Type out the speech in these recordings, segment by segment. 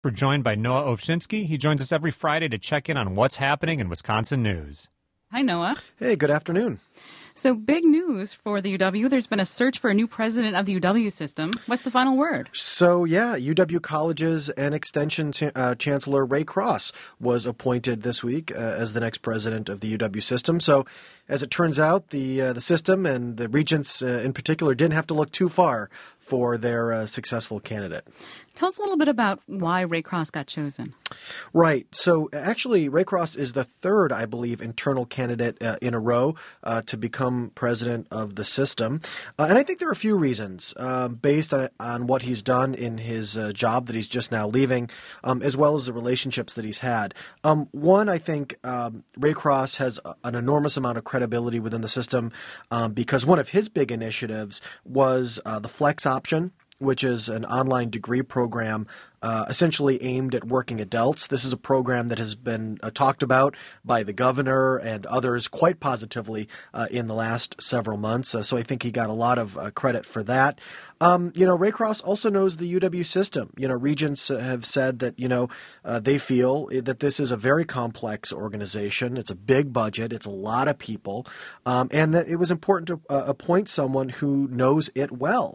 We're joined by Noah Ovchinsky. He joins us every Friday to check in on what's happening in Wisconsin news. Hi, Noah. Hey, good afternoon. So big news for the UW. There's been a search for a new president of the UW system. What's the final word? So, UW Colleges and Extension Chancellor Ray Cross was appointed this week as the next president of the UW system. So, as it turns out, the system and the regents in particular didn't have to look too far for their successful candidate. Tell us a little bit about why Ray Cross got chosen. Right. So actually, Ray Cross is the third, I believe, internal candidate in a row to become president of the system. And I think there are a few reasons based on what he's done in his job that he's just now leaving, as well as the relationships that he's had. One, I think Ray Cross has an enormous amount of credibility within the system because one of his big initiatives was the Flex option, which is an online degree program essentially aimed at working adults. This is a program that has been talked about by the governor and others quite positively in the last several months. So I think he got a lot of credit for that. Ray Cross also knows the UW system. Regents have said that, they feel that this is a very complex organization. It's a big budget. It's a lot of people. And that it was important to appoint someone who knows it well.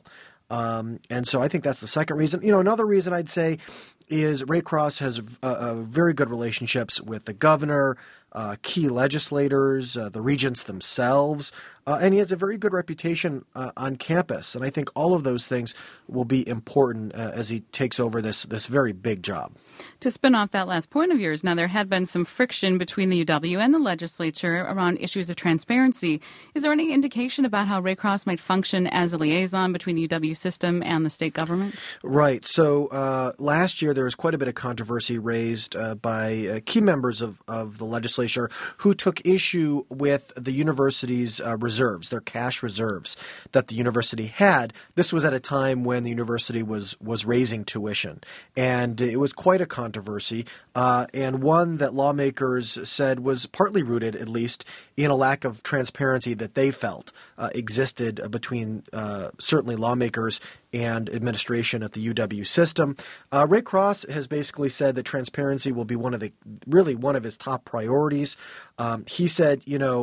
And so I think that's the second reason. Another reason I'd say is Ray Cross has very good relationships with the governor, key legislators, the regents themselves, and he has a very good reputation on campus. And I think all of those things will be important as he takes over this very big job. To spin off that last point of yours, now there had been some friction between the UW and the legislature around issues of transparency. Is there any indication about how Ray Cross might function as a liaison between the UW system and the state government? Right. So last year there was quite a bit of controversy raised by key members of the legislature who took issue with the university's reserves, their cash reserves that the university had. This was at a time when the university was raising tuition, and it was quite a controversy, and one that lawmakers said was partly rooted, at least, in a lack of transparency that they felt existed between certainly lawmakers and administration at the UW system. Ray Cross has basically said that transparency will be one of his top priorities. He said,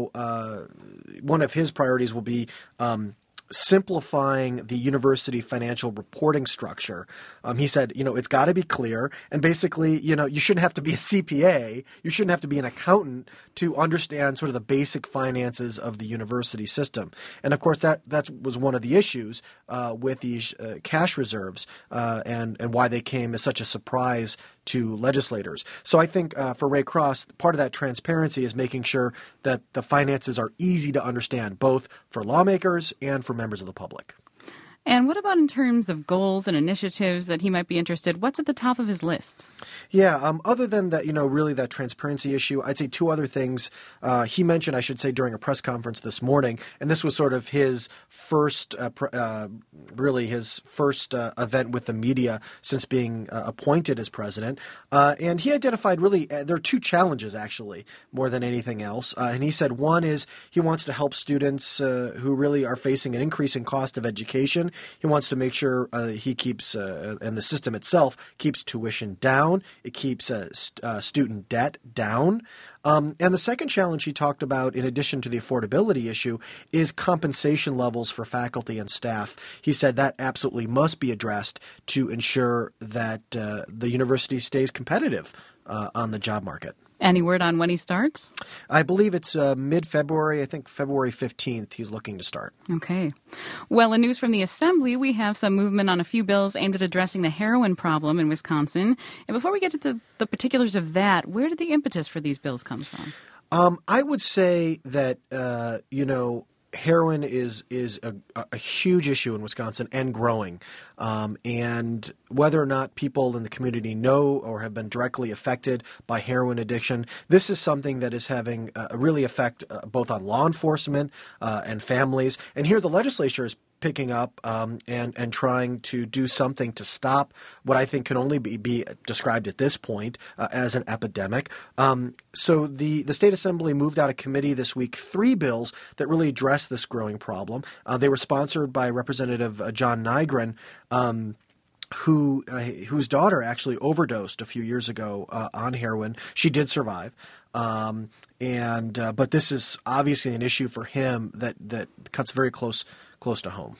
one of his priorities will be simplifying the university financial reporting structure. He said, it's got to be clear. And basically, you shouldn't have to be a CPA. You shouldn't have to be an accountant to understand sort of the basic finances of the university system. And of course, that was one of the issues with these cash reserves and why they came as such a surprise to legislators. So I think for Ray Cross, part of that transparency is making sure that the finances are easy to understand, both for lawmakers and for members of the public. And what about in terms of goals and initiatives that he might be interested? What's at the top of his list? Yeah, other than that, really that transparency issue, I'd say two other things he mentioned, I should say, during a press conference this morning. And this was sort of his first, event with the media since being appointed as president. And he identified really, there are two challenges, actually, more than anything else. And he said one is he wants to help students who really are facing an increasing cost of education. He wants to make sure he keeps, and the system itself, keeps tuition down. It keeps student debt down. And the second challenge he talked about, in addition to the affordability issue, is compensation levels for faculty and staff. He said that absolutely must be addressed to ensure that the university stays competitive on the job market. Any word on when he starts? I believe it's mid-February. I think February 15th he's looking to start. Okay. Well, in news from the Assembly, we have some movement on a few bills aimed at addressing the heroin problem in Wisconsin. And before we get to the particulars of that, where did the impetus for these bills come from? I would say that, heroin is a huge issue in Wisconsin and growing. And whether or not people in the community know or have been directly affected by heroin addiction, this is something that is having a really effect both on law enforcement and families. And here the legislature is picking up and trying to do something to stop what I think can only be described at this point as an epidemic. So the State Assembly moved out of committee this week 3 bills that really address this growing problem. They were sponsored by Representative John Nygren, whose daughter actually overdosed a few years ago on heroin. She did survive. But this is obviously an issue for him that cuts very close to home.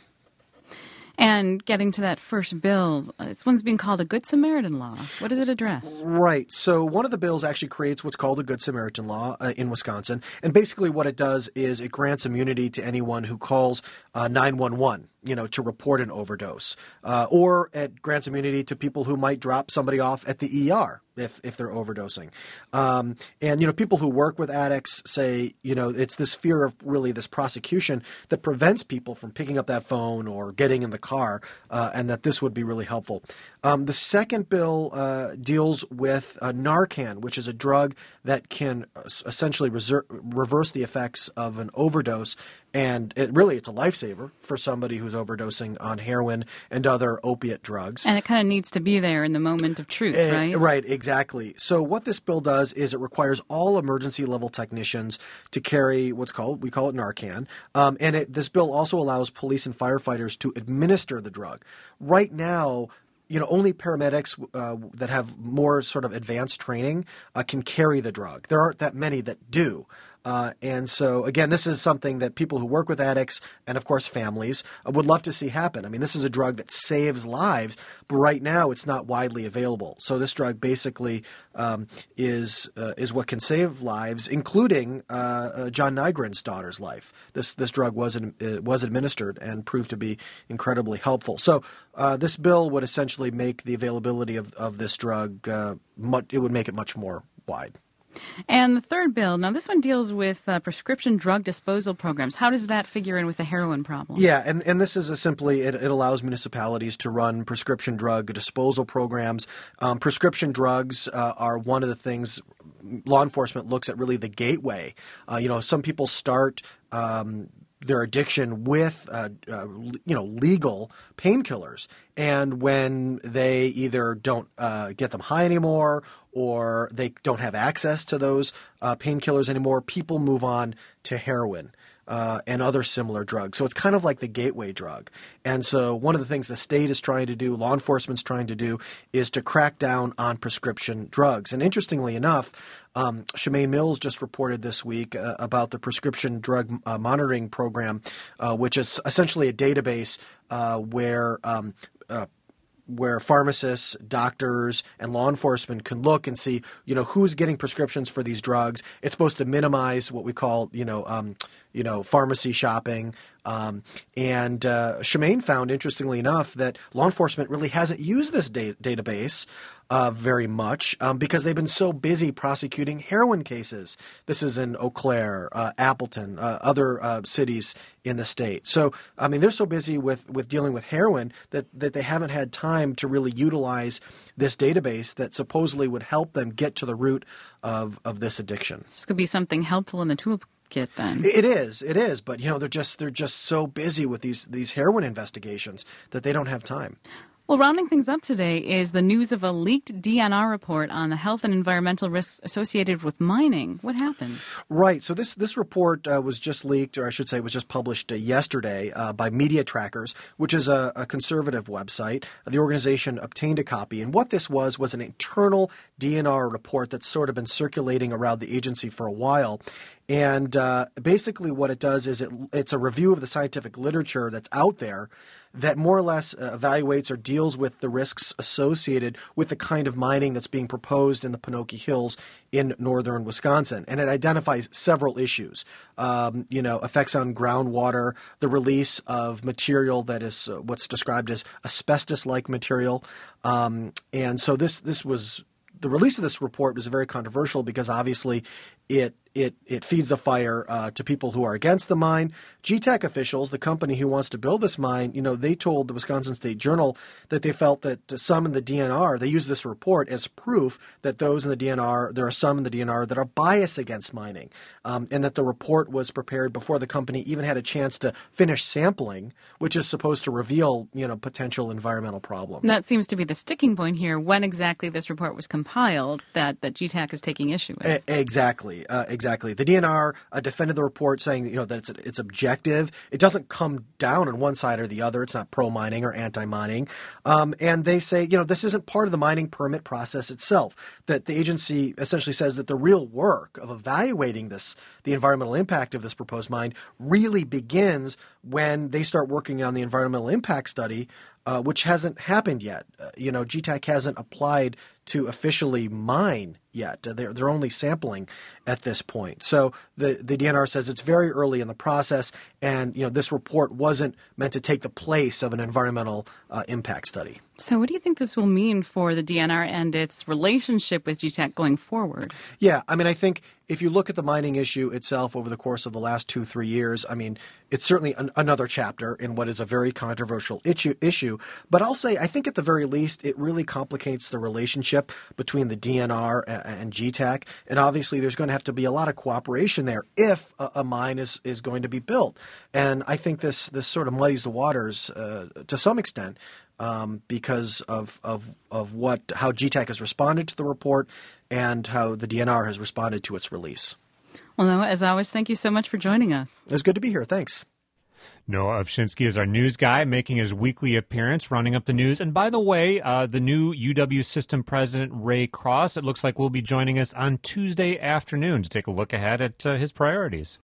And getting to that first bill, this one's being called a Good Samaritan Law. What does it address? Right. So one of the bills actually creates what's called a Good Samaritan Law in Wisconsin. And basically what it does is it grants immunity to anyone who calls 911, to report an overdose. Or it grants immunity to people who might drop somebody off at the ER if they're overdosing. And people who work with addicts say, it's this fear of really this prosecution that prevents people from picking up that phone or getting in the car, and that this would be really helpful. The second bill deals with Narcan, which is a drug that can essentially reverse the effects of an overdose. And it's a lifesaver for somebody who's overdosing on heroin and other opiate drugs. And it kind of needs to be there in the moment of truth, right? Right, exactly. So what this bill does is it requires all emergency level technicians to carry we call it Narcan. This bill also allows police and firefighters to administer the drug. Right now, only paramedics that have more sort of advanced training can carry the drug. There aren't that many that do. And so, again, this is something that people who work with addicts and, of course, families would love to see happen. I mean, this is a drug that saves lives, but right now it's not widely available. So this drug basically is what can save lives, including John Nygren's daughter's life. This drug was administered and proved to be incredibly helpful. So this bill would essentially make the availability of this drug, it would make it much more wide. And the third bill, now this one deals with prescription drug disposal programs. How does that figure in with the heroin problem? Yeah, and this is it allows municipalities to run prescription drug disposal programs. Prescription drugs are one of the things law enforcement looks at, really the gateway. Some people start their addiction with legal painkillers, and when they either don't get them high anymore or they don't have access to those painkillers anymore, people move on to heroin and other similar drugs. So it's kind of like the gateway drug. And so one of the things the state is trying to do, law enforcement's trying to do, is to crack down on prescription drugs. And interestingly enough, Shemaine Mills just reported this week about the prescription drug monitoring program, which is essentially a database where pharmacists, doctors, and law enforcement can look and see, who's getting prescriptions for these drugs. It's supposed to minimize what we call, pharmacy shopping. And Shemaine found, interestingly enough, that law enforcement really hasn't used this database very much because they've been so busy prosecuting heroin cases. This is in Eau Claire, Appleton, other cities in the state. So, I mean, they're so busy with dealing with heroin that they haven't had time to really utilize this database that supposedly would help them get to the root of this addiction. This could be something helpful in the toolkit then. It is, but they're just so busy with these heroin investigations that they don't have time. Well, rounding things up today is the news of a leaked DNR report on the health and environmental risks associated with mining. What happened? Right. So this report was just leaked, or I should say it was just published yesterday by Media Trackers, which is a conservative website. The organization obtained a copy. And what this was an internal DNR report that's sort of been circulating around the agency for a while. And basically what it does is it's a review of the scientific literature that's out there that more or less evaluates or deals with the risks associated with the kind of mining that's being proposed in the Pinocchio Hills in northern Wisconsin. And it identifies several issues, effects on groundwater, the release of material that is what's described as asbestos-like material. And so the release of this report was very controversial because obviously it feeds the fire to people who are against the mine. GTEC officials, the company who wants to build this mine, they told the Wisconsin State Journal that they felt that some in the DNR, they used this report as proof that those in the DNR, there are some in the DNR that are biased against mining, and that the report was prepared before the company even had a chance to finish sampling, which is supposed to reveal, potential environmental problems. That seems to be the sticking point here. When exactly this report was compiled that GTEC is taking issue with. Exactly. exactly. The DNR defended the report, saying that it's objective. It doesn't come down on one side or the other. It's not pro-mining or anti-mining. And they say this isn't part of the mining permit process itself. That the agency essentially says that the real work of evaluating the environmental impact of this proposed mine, really begins when they start working on the environmental impact study, which hasn't happened yet. GTAC hasn't applied to officially mine yet. They're only sampling at this point. So the DNR says it's very early in the process, and this report wasn't meant to take the place of an environmental impact study. So what do you think this will mean for the DNR and its relationship with GTAC going forward? Yeah, I think if you look at the mining issue itself over the course of the last 2-3 years, it's certainly another chapter in what is a very controversial issue. But I'll say, I think at the very least, it really complicates the relationship between the DNR and GTAC. And obviously, there's going to have to be a lot of cooperation there if a mine is going to be built. And I think this sort of muddies the waters to some extent. Because of how GTAC has responded to the report and how the DNR has responded to its release. Well, Noah, as always, thank you so much for joining us. It's good to be here. Thanks. Noah Ovchinsky is our news guy, making his weekly appearance, running up the news. And by the way, the new UW System President, Ray Cross, it looks like will be joining us on Tuesday afternoon to take a look ahead at his priorities.